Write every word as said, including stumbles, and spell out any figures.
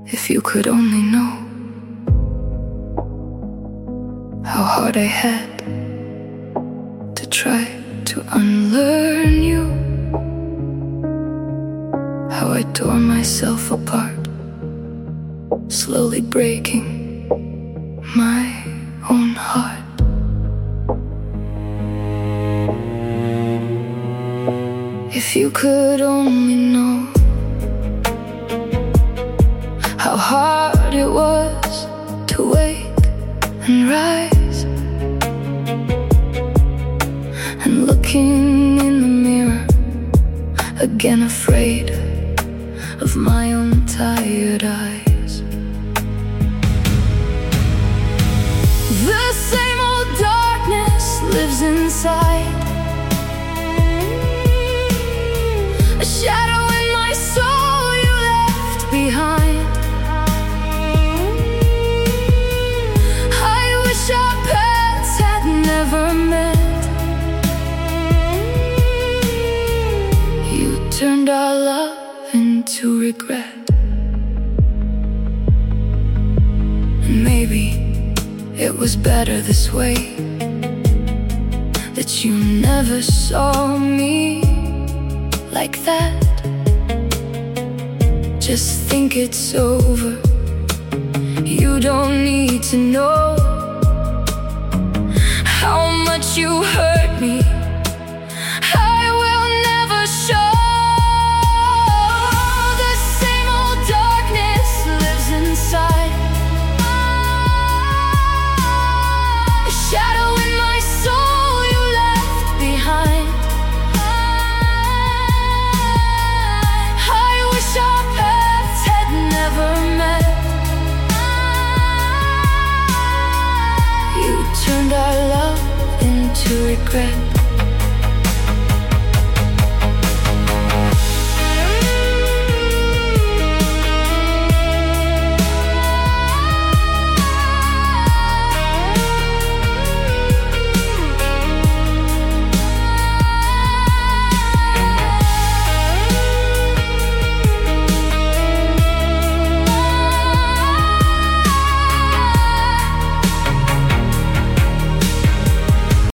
If you could only know how hard I had to try to unlearn you, how I tore myself apart, slowly breaking my own heart. If you could only know how hard it was to wake and rise, and looking in the mirror again, afraid of my own tired eyes. The same old darkness lives inside, a shadow in my soul you left behind. I wish our paths had never met. You turned our love into regret. And maybe it was better this way, that you never saw me like that. Just think it's over. You don't need to know how much you hurt me. I will never show. The same old darkness lives inside, a shadow in my soul you left behind. I wish our paths had never met. You turned our love into regret.